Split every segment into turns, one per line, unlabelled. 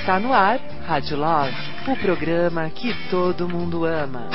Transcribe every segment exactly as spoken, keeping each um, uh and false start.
Está no ar, Rádio Love, o programa que todo mundo ama.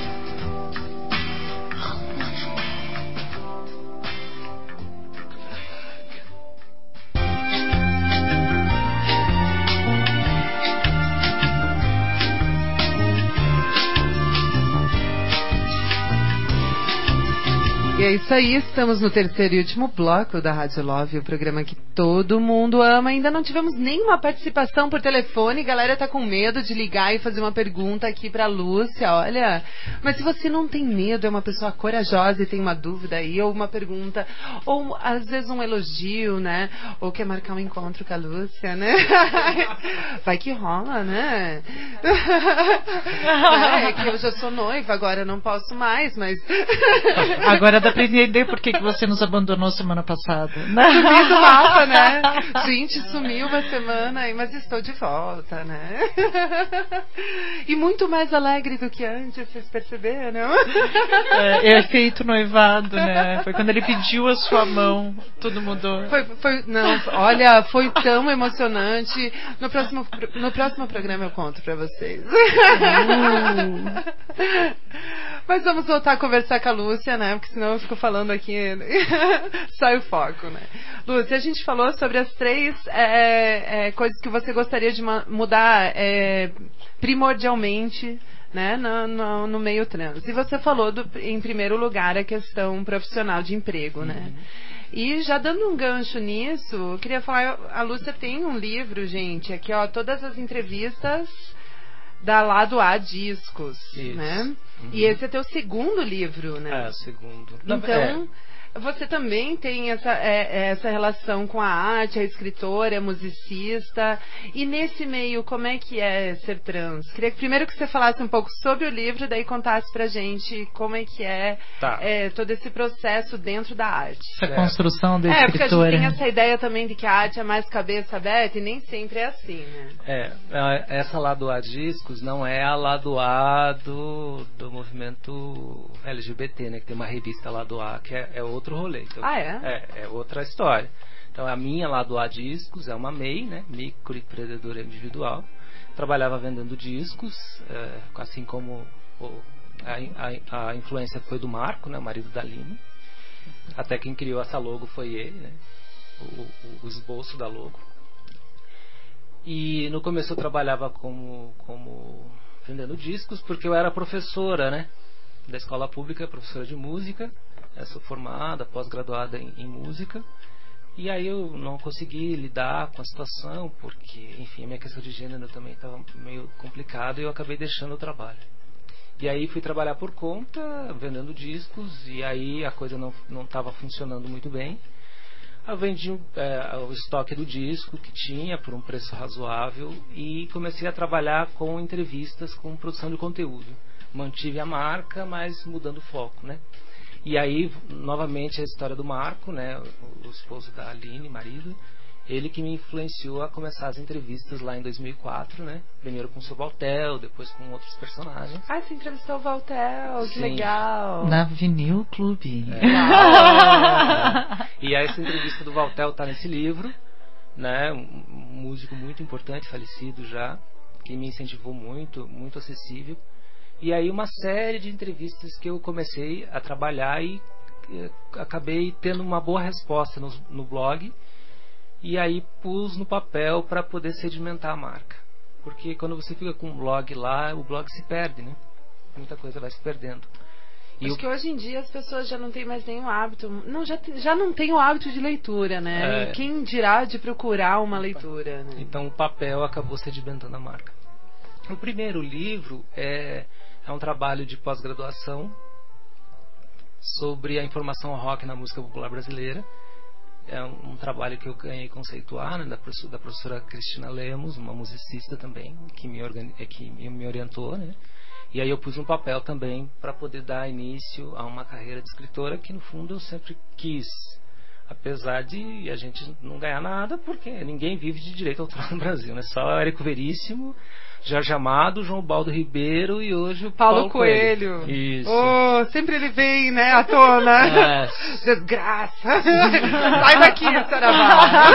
E é isso aí, estamos no terceiro e último bloco da Rádio Love, o programa que todo mundo ama. Ainda não tivemos nenhuma participação por telefone, a galera tá com medo de ligar e fazer uma pergunta aqui pra Lúcia, olha. Mas se você não tem medo, é uma pessoa corajosa e tem uma dúvida aí, ou uma pergunta, ou às vezes um elogio, né? Ou quer marcar um encontro com a Lúcia, né? Vai que rola, né? É, é que eu já sou noiva, agora eu não posso mais, mas...
Agora dá pra entender por que, que você nos abandonou semana passada.
Sumi do mapa, né? Gente, sumiu uma semana, mas estou de volta, né? E muito mais alegre do que antes, vocês perceberam?
É, é feito noivado, né? Foi quando ele pediu a sua mão, tudo mudou.
Foi, foi, não, olha, foi tão emocionante. No próximo, no próximo programa eu conto pra vocês. Uh. Mas vamos voltar a conversar com a Lúcia, né? Porque senão eu fico falando aqui, sai o foco, né? Lúcia, a gente falou sobre as três é, é, coisas que você gostaria de mudar é, primordialmente, né, no, no, no meio trans. E você falou, do, em primeiro lugar, a questão profissional de emprego, né? Uhum. E já dando um gancho nisso, eu queria falar, a Lúcia tem um livro, gente, aqui, ó, todas as entrevistas da Lado A Discos, isso, né? Uhum. E esse é teu segundo livro, né?
É, segundo.
Então, é. Você também tem essa, é, essa relação com a arte, a escritora, a musicista. E nesse meio, como é que é ser trans? Queria que primeiro que você falasse um pouco sobre o livro, daí contasse pra gente como é que é, tá. é todo esse processo dentro da arte.
Essa é. construção da
é,
escritora.
É, porque a gente tem essa ideia também de que a arte é mais cabeça aberta e nem sempre é assim, né?
É, essa Lado A Discos não é a Lado A do, do movimento L G B T, né? Que tem uma revista Lado A que é, é outro rolê. Então,
ah, é?
é? É outra história. Então a minha Lado A Discos é uma M E I, né? Microempreendedora individual. Trabalhava vendendo discos, é, assim como o, a, a, a influência foi do Marco, né? O marido da Aline. Até quem criou essa logo foi ele, né? O, o, o esboço da logo. E no começo eu trabalhava como, como vendendo discos porque eu era professora, né? Da escola pública, professora de música. Eu sou formada, pós-graduada em, em música. E aí eu não consegui lidar com a situação, porque, enfim, a minha questão de gênero também estava meio complicada e eu acabei deixando o trabalho. E aí fui trabalhar por conta, vendendo discos, e aí a coisa não não estava funcionando muito bem. Eu vendi é, o estoque do disco que tinha por um preço razoável e comecei a trabalhar com entrevistas, com produção de conteúdo. Mantive a marca, mas mudando o foco, né? E aí, novamente, a história do Marco, né, o, o esposo da Aline, marido, ele que me influenciou a começar as entrevistas lá em dois mil e quatro, né? Primeiro com o seu Valtel, depois com outros personagens.
Ah, você entrevistou o Valtel, que
Sim.
legal!
Na Vinil Clube.
É. Ah, é. E essa entrevista do Valtel tá nesse livro, né? Um músico muito importante, falecido já, que me incentivou muito, muito acessível. E aí uma série de entrevistas que eu comecei a trabalhar e eh, acabei tendo uma boa resposta no, no blog. E aí pus no papel para poder sedimentar a marca. Porque quando você fica com um blog lá, o blog se perde, né? Muita coisa vai se perdendo. E
Acho
o...
que hoje em dia as pessoas já não têm mais nenhum hábito. Não, já, já não tem o hábito de leitura, né? É... Quem dirá de procurar uma leitura, né?
Então o papel acabou sedimentando a marca. O primeiro livro é, é um trabalho de pós-graduação sobre a informação rock na música popular brasileira. É um, um trabalho que eu ganhei conceituar, né, da, professora, da professora Cristina Lemos, uma musicista também, que me, organi- que me orientou, né? E aí eu pus um papel também para poder dar início a uma carreira de escritora que no fundo eu sempre quis. Apesar de a gente não ganhar nada, porque ninguém vive de direito autoral no Brasil, né? Só Érico Veríssimo, Jorge Amado, João Baldo Ribeiro e hoje o
Paulo,
Paulo
Coelho.
Coelho. Isso.
Oh, sempre ele vem, né, à tona.
É.
Desgraça. Sai daqui, Saravá.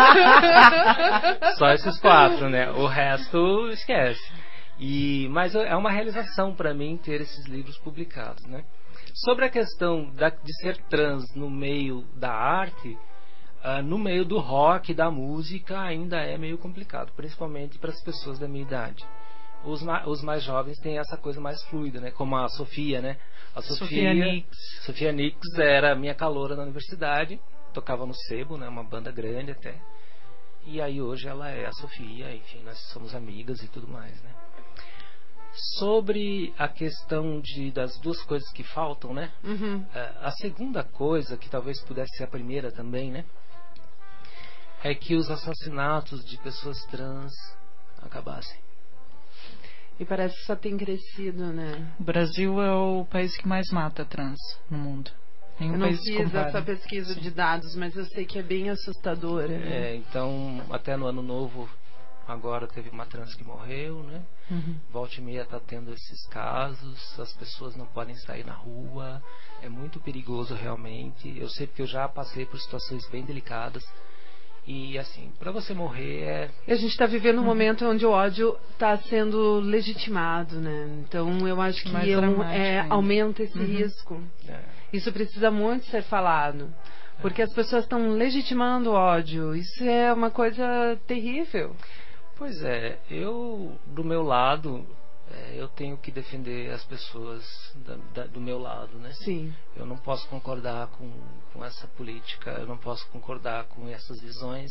Só esses quatro, né? O resto esquece. E, mas é uma realização para mim ter esses livros publicados, né? Sobre a questão da, de ser trans no meio da arte, uh, no meio do rock, da música, ainda é meio complicado, principalmente para as pessoas da minha idade. Os, os mais jovens têm essa coisa mais fluida, né? Como a Sofia, né? A Sofia,
Sofia Nix.
Sofia Nix era minha caloura na universidade, tocava no Sebo, né? Uma banda grande até. E aí hoje ela é a Sofia, enfim, nós somos amigas e tudo mais, né? Sobre a questão de, das duas coisas que faltam, né?
Uhum.
A segunda coisa, que talvez pudesse ser a primeira também, né? É que os assassinatos de pessoas trans acabassem.
E parece que só tem crescido, né?
O Brasil é o país que mais mata trans no mundo. Nenhum
eu não
país
fiz
compara.
essa pesquisa Sim. de dados, mas eu sei que é bem assustadora.
É,
né?
então, até no ano novo, agora teve uma trans que morreu, né?
Uhum.
Volta e meia tá tendo esses casos, as pessoas não podem sair na rua, é muito perigoso realmente. Eu sei porque eu já passei por situações bem delicadas. E assim, para você morrer é...
E a gente está vivendo um uhum. momento onde o ódio está sendo legitimado, né? Então eu acho que é um, é, aumenta esse uhum. risco. É. Isso precisa muito ser falado. Porque é. as pessoas estão legitimando o ódio. Isso é uma coisa terrível.
Pois é, eu, do meu lado, é, eu tenho que defender as pessoas da, da, do meu lado, né?
Sim.
Eu não posso concordar com, com essa política, eu não posso concordar com essas visões,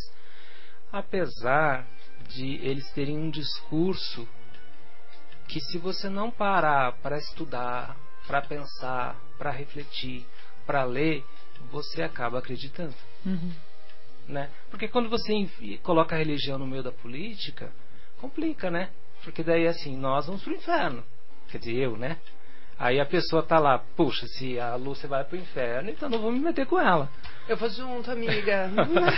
apesar de eles terem um discurso que, se você não parar para estudar, para pensar, para refletir, para ler, você acaba acreditando.
Uhum.
Né? Porque quando você coloca a religião no meio da política, complica, né? Porque daí assim, nós vamos pro inferno. Quer dizer, eu, né? Aí a pessoa tá lá, puxa, se a Lúcia vai pro inferno, então não vou me meter com ela.
Eu vou junto, amiga.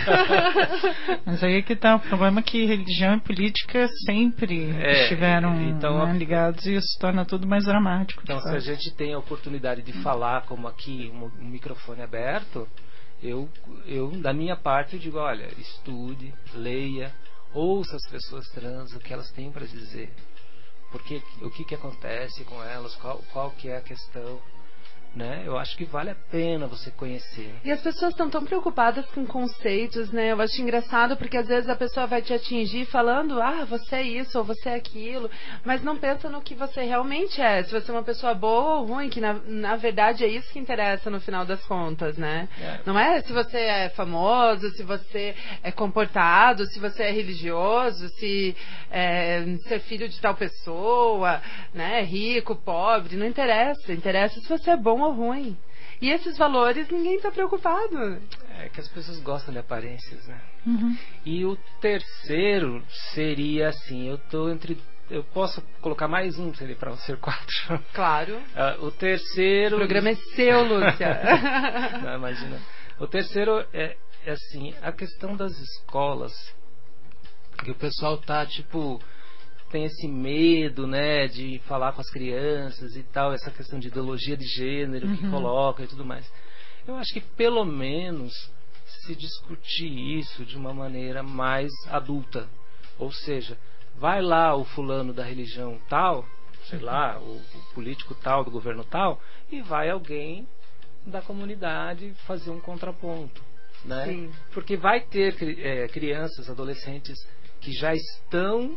Mas aí é que tá, o problema é que religião e política sempre
é,
estiveram
então,
né, ligados e isso torna tudo mais dramático.
Então, se a gente tem a oportunidade de falar, como aqui, um, um microfone aberto, eu, eu, da minha parte, eu digo, olha, estude, leia, ouça as pessoas trans, o que elas têm para dizer. Porque, o que, que acontece com elas, qual, qual que é a questão, né? Eu acho que vale a pena você conhecer.
E as pessoas estão tão preocupadas com conceitos, né? Eu acho engraçado porque às vezes a pessoa vai te atingir falando, ah, você é isso ou você é aquilo, mas não pensa no que você realmente é. Se você é uma pessoa boa ou ruim, que na, na verdade é isso que interessa no final das contas, né?
É.
Não é se você é famoso, se você é comportado, se você é religioso, se é ser filho de tal pessoa, né? Rico, pobre, não interessa. Interessa se você é bom ou ruim. E esses valores ninguém está preocupado.
É que as pessoas gostam de aparências, né?
Uhum.
E o terceiro seria assim, eu tô entre, eu posso colocar mais um, seria para ser quatro.
Claro.
Uh, o terceiro.
O programa é seu, Lúcia.
Não, imagina. O terceiro é, é assim, a questão das escolas, que o pessoal tá tipo tem esse medo, né, de falar com as crianças e tal, essa questão de ideologia de gênero uhum. que coloca e tudo mais. Eu acho que pelo menos se discutir isso de uma maneira mais adulta. Ou seja, vai lá o fulano da religião tal, sei lá, o, o político tal, do governo tal, e vai alguém da comunidade fazer um contraponto, né?
Sim.
Porque vai ter é, crianças, adolescentes que já estão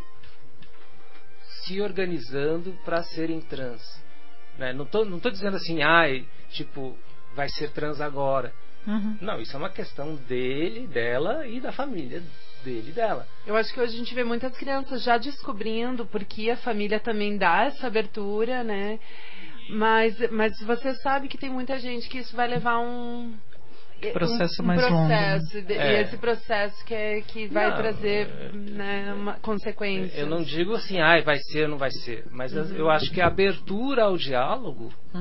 se organizando para serem trans, né? Não tô, não tô dizendo assim, ai, tipo, vai ser trans agora.
Uhum.
Não, isso é uma questão dele, dela e da família dele e dela.
Eu acho que hoje a gente vê muitas crianças já descobrindo, porque a família também dá essa abertura, né? Mas, mas você sabe que tem muita gente que isso vai levar um
processo
um, um
mais
processo,
longo.
E
É.
esse processo que, é, que vai
não,
trazer
é,
né, uma consequência.
Eu não digo assim, ai, vai ser ou não vai ser, mas
uhum.
eu acho que a abertura ao diálogo
uhum.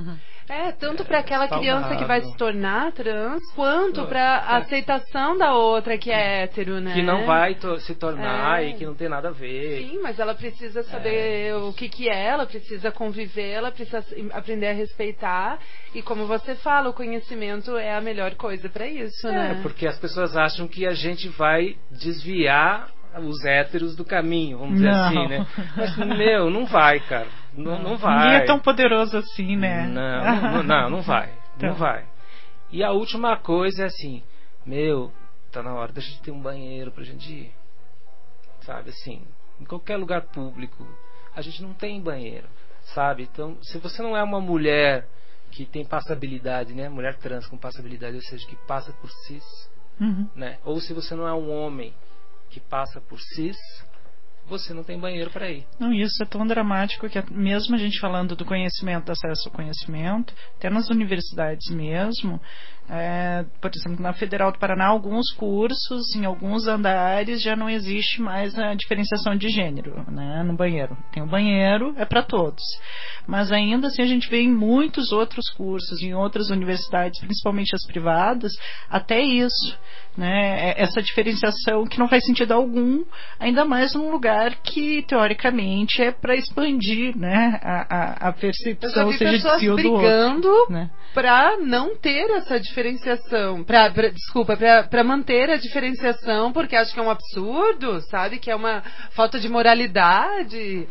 É, tanto para aquela criança que vai se tornar trans, quanto
Não,
para a
é.
aceitação da outra que é hétero, né?
Que não vai to- se tornar
É.
e que não tem nada a ver.
Sim, mas ela precisa saber
É.
o que que é, ela precisa conviver, ela precisa aprender a respeitar. E como você fala, o conhecimento é a melhor coisa para isso,
É,
né?
porque as pessoas acham que a gente vai desviar os héteros do caminho, vamos dizer
Não.
assim, né? Mas, meu, não vai, cara. Não, não vai.
Ninguém é tão poderoso assim, né?
Não, não, não, não vai.
Então.
Não vai. E a última coisa é assim, meu, tá na hora da gente ter um banheiro pra gente ir. Sabe, assim, em qualquer lugar público, a gente não tem banheiro, sabe? Então, se você não é uma mulher que tem passabilidade, né? Mulher trans com passabilidade, ou seja, que passa por cis,
Uhum.
né? Ou se você não é um homem que passa por cis, você não tem banheiro para ir.
Não, isso é tão dramático que mesmo a gente falando do conhecimento, do acesso ao conhecimento, até nas universidades mesmo, é, por exemplo, na Federal do Paraná, alguns cursos, em alguns andares, já não existe mais a diferenciação de gênero, né, no banheiro. Tem o banheiro, é para todos. Mas ainda assim a gente vê em muitos outros cursos, em outras universidades, principalmente as privadas, até isso, né, essa diferenciação que não faz sentido algum, ainda mais num lugar que teoricamente é para expandir, né, a, a, a percepção, seja de si ou do
brigando
outro, né?
para não ter essa diferenciação, pra, pra, desculpa, para manter a diferenciação, porque acho que é um absurdo, sabe, que é uma falta de moralidade.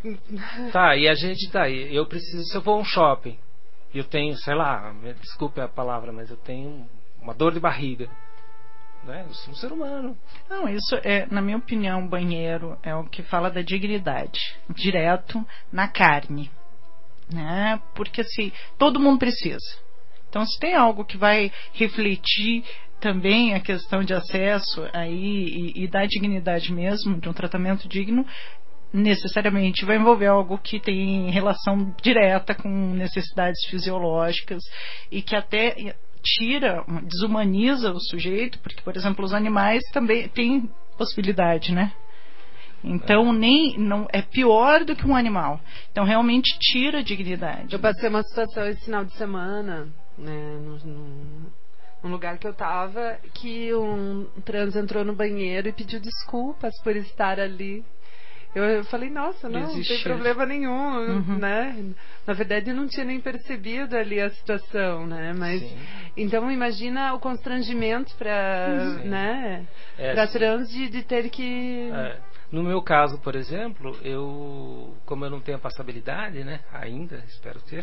Tá, e a gente tá aí. Eu preciso, se eu vou a um shopping, eu tenho, sei lá, desculpe a palavra, mas eu tenho uma dor de barriga. Né? Eu sou um ser humano.
Não, isso é, na minha opinião, o banheiro é o que fala da dignidade, direto na carne, né? Porque assim, todo mundo precisa. Então, se tem algo que vai refletir também a questão de acesso aí e, e da dignidade mesmo, de um tratamento digno, necessariamente vai envolver algo que tem relação direta com necessidades fisiológicas e que até tira, desumaniza o sujeito, porque, por exemplo, os animais também têm possibilidade, né? Então, nem, não, é pior do que um animal. Então, realmente tira a dignidade.
Eu passei uma situação esse final de semana, né, no, no, num lugar que eu tava, que um trans entrou no banheiro e pediu desculpas por estar ali. Eu, eu falei, nossa, não, não tem problema nenhum, uhum. né? Na verdade, eu não tinha nem percebido ali a situação, né? Mas, sim. Então, imagina o constrangimento para, né?
É,
para trans de, de ter que...
É. No meu caso, por exemplo, eu, como eu não tenho a passabilidade, né? Ainda, espero ter.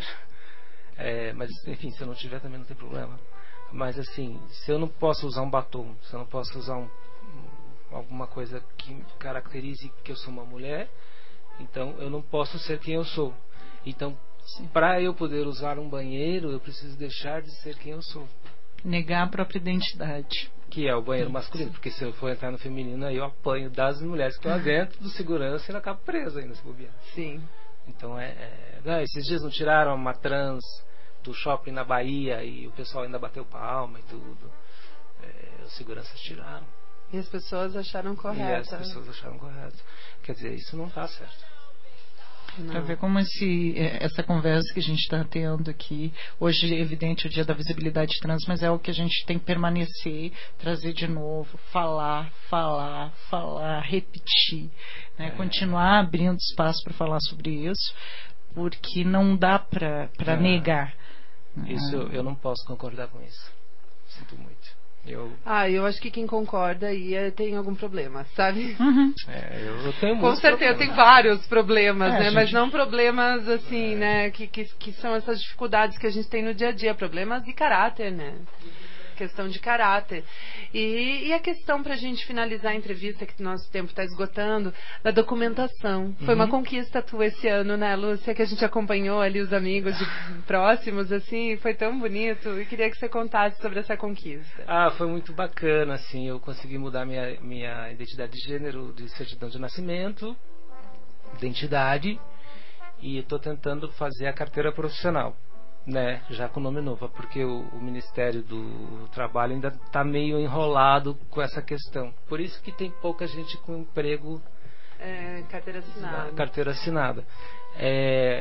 É, mas, enfim, se eu não tiver também não tem problema. Mas, assim, se eu não posso usar um batom, se eu não posso usar um alguma coisa que caracterize que eu sou uma mulher, então eu não posso ser quem eu sou. Então, para eu poder usar um banheiro, eu preciso deixar de ser quem eu sou.
Negar a própria identidade.
Que é o banheiro masculino, porque se eu for entrar no feminino, aí eu apanho das mulheres que estão lá dentro, do segurança, e ela acaba presa ainda, se bobear.
Sim.
Então, é, é... Ah, esses dias não tiraram uma trans do shopping na Bahia e o pessoal ainda bateu palma e tudo. É, os seguranças tiraram.
E as pessoas acharam correto.
E as pessoas acharam correto. Quer dizer, isso não está certo.
Para ver como esse, essa conversa que a gente está tendo aqui, hoje é evidente o dia da visibilidade trans, mas é o que a gente tem que permanecer, trazer de novo, falar, falar, falar, repetir, né? É. Continuar abrindo espaço para falar sobre isso, porque não dá para é. negar.
Isso eu, eu não posso concordar com isso. Sinto muito. Eu...
Ah, eu acho que quem concorda aí é, tem algum problema, sabe?
Uhum.
É, eu, eu tenho
Com certeza, tem vários problemas, é, né?
Gente...
Mas não problemas assim, é. né? Que, que, que são essas dificuldades que a gente tem no dia a dia, problemas de caráter, né? Questão de caráter. E, e a questão pra gente finalizar a entrevista, que nosso tempo está esgotando, da documentação. Foi uhum. uma conquista tua esse ano, né, Lúcia? Que a gente acompanhou ali os amigos de, próximos, assim, foi tão bonito. E queria que você contasse sobre essa conquista.
Ah, foi muito bacana, assim. Eu consegui mudar minha, minha identidade de gênero, de certidão de nascimento, identidade, e estou tentando fazer a carteira profissional. Né, já com nome novo, porque o, o Ministério do Trabalho ainda está meio enrolado com essa questão. Por isso que tem pouca gente com emprego,
é, carteira assinada.
Carteira assinada. É,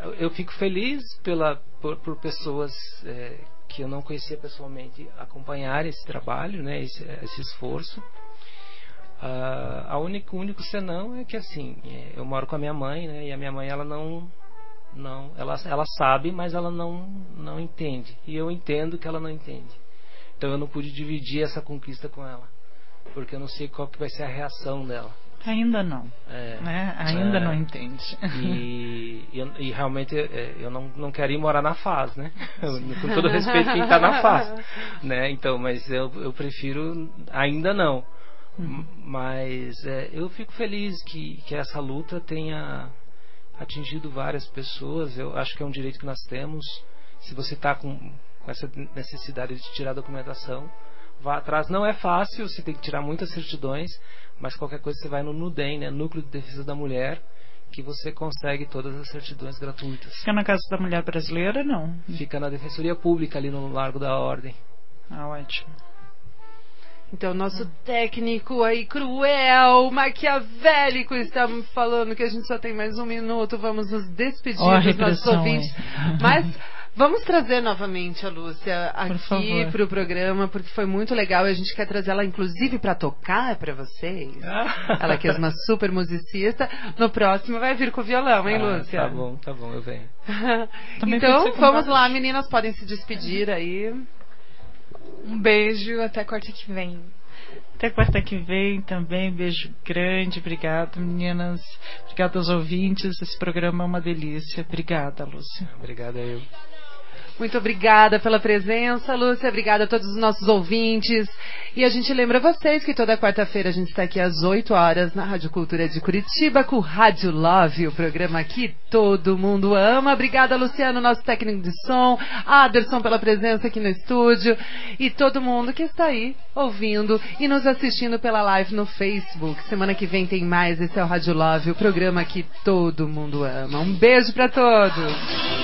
eu fico feliz pela, por, por pessoas é, que eu não conhecia pessoalmente acompanhar esse trabalho, né, esse, esse esforço. Uh, a único, o único senão é que assim, eu moro com a minha mãe, né, e a minha mãe ela não, não ela, ela sabe, mas ela não, não entende, e eu entendo que ela não entende. Então eu não pude dividir essa conquista com ela, porque eu não sei qual que vai ser a reação dela.
Ainda não,
é,
né? Ainda
é,
não entende.
E, e, e realmente eu não, não quero ir morar na Faz, né? Com todo respeito a quem está na Faz, né? Então, mas eu, eu prefiro ainda não. Uhum. Mas é, eu fico feliz que, que essa luta tenha atingido várias pessoas. Eu acho que é um direito que nós temos. Se você está com, com essa necessidade de tirar a documentação, vá atrás. Não é fácil, você tem que tirar muitas certidões, mas qualquer coisa você vai no NUDEM, né? Núcleo de Defesa da Mulher, que você consegue todas as certidões gratuitas.
Fica na Casa da Mulher Brasileira, não?
Fica na Defensoria Pública, ali no Largo da Ordem.
Ah, ótimo.
Então, nosso técnico aí, cruel, maquiavélico, está falando que a gente só tem mais um minuto. Vamos nos despedir
oh,
dos nossos ouvintes. Mas vamos trazer novamente a Lúcia aqui para o programa, porque foi muito legal. E a gente quer trazer ela, inclusive, para tocar para vocês. Ela que é uma super musicista. No próximo vai vir com o violão, hein,
ah,
Lúcia?
Tá bom, tá bom, eu venho.
Então, vamos lá, meninas, podem se despedir aí.
Um beijo, até quarta que vem.
Até quarta que vem também, beijo grande, obrigado meninas, obrigado aos ouvintes, esse programa é uma delícia. Obrigada, Lúcia.
Obrigada eu.
Muito obrigada pela presença, Lúcia. Obrigada a todos os nossos ouvintes. E a gente lembra vocês que toda quarta-feira a gente está aqui às oito horas na Rádio Cultura de Curitiba com o Rádio Love, o programa que todo mundo ama. Obrigada, Luciano, nosso técnico de som, Aderson pela presença aqui no estúdio e todo mundo que está aí ouvindo e nos assistindo pela live no Facebook. Semana que vem tem mais. Esse é o Rádio Love, o programa que todo mundo ama. Um beijo para todos.